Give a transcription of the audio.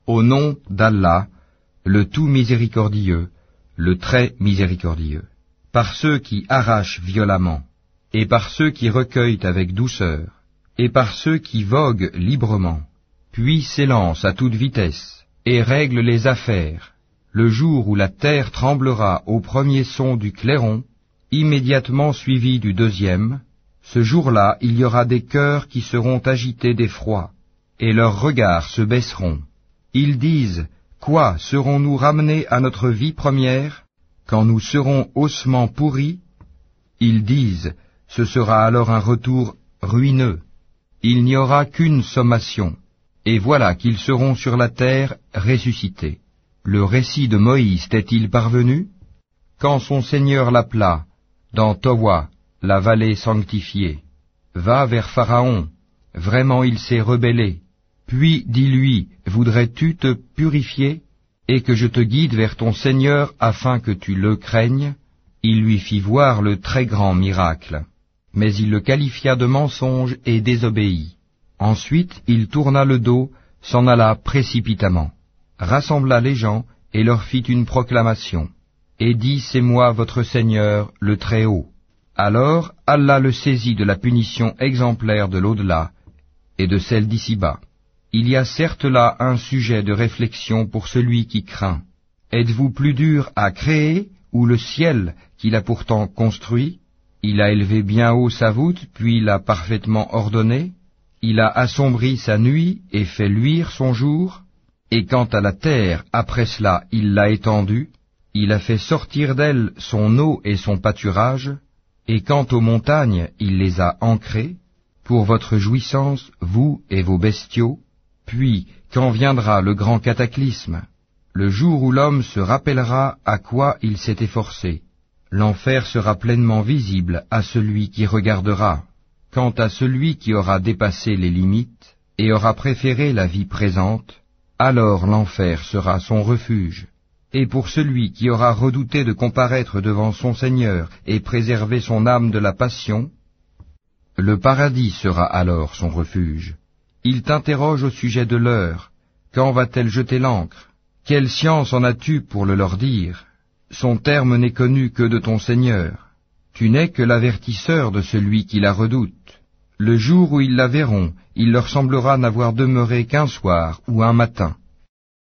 Au nom d'Allah, le tout miséricordieux, le très miséricordieux. Par ceux qui arrachent violemment, et par ceux qui recueillent avec douceur, et par ceux qui voguent librement, puis s'élancent à toute vitesse, et règlent les affaires, le jour où la terre tremblera au premier son du clairon, immédiatement suivi du deuxième, ce jour-là il y aura des cœurs qui seront agités d'effroi, et leurs regards se baisseront. Ils disent, quoi, serons-nous ramenés à notre vie première, quand nous serons ossements pourris? Ils disent, ce sera alors un retour ruineux. Il n'y aura qu'une sommation, et voilà qu'ils seront sur la terre ressuscités. Le récit de Moïse t'est-il parvenu? Quand son Seigneur l'appela, dans Towa, la vallée sanctifiée, va vers Pharaon, vraiment il s'est rebellé. Puis dis-lui, voudrais-tu te purifier, et que je te guide vers ton Seigneur afin que tu le craignes? Il lui fit voir le très grand miracle. Mais il le qualifia de mensonge et désobéit. Ensuite il tourna le dos, s'en alla précipitamment, rassembla les gens et leur fit une proclamation, et dit, c'est moi votre Seigneur, le Très-Haut. Alors Allah le saisit de la punition exemplaire de l'au-delà et de celle d'ici-bas. Il y a certes là un sujet de réflexion pour celui qui craint. Êtes-vous plus dur à créer ou le ciel qu'il a pourtant construit? Il a élevé bien haut sa voûte, puis l'a parfaitement ordonnée. Il a assombri sa nuit et fait luire son jour. Et quant à la terre, après cela, il l'a étendue. Il a fait sortir d'elle son eau et son pâturage. Et quant aux montagnes, il les a ancrées, pour votre jouissance, vous et vos bestiaux. Puis, quand viendra le grand cataclysme, le jour où l'homme se rappellera à quoi il s'est efforcé, l'enfer sera pleinement visible à celui qui regardera. Quant à celui qui aura dépassé les limites et aura préféré la vie présente, alors l'enfer sera son refuge. Et pour celui qui aura redouté de comparaître devant son Seigneur et préservé son âme de la passion, le paradis sera alors son refuge. Il t'interroge au sujet de l'heure. Quand va-t-elle jeter l'ancre? Quelle science en as-tu pour le leur dire? Son terme n'est connu que de ton Seigneur. Tu n'es que l'avertisseur de celui qui la redoute. Le jour où ils la verront, il leur semblera n'avoir demeuré qu'un soir ou un matin.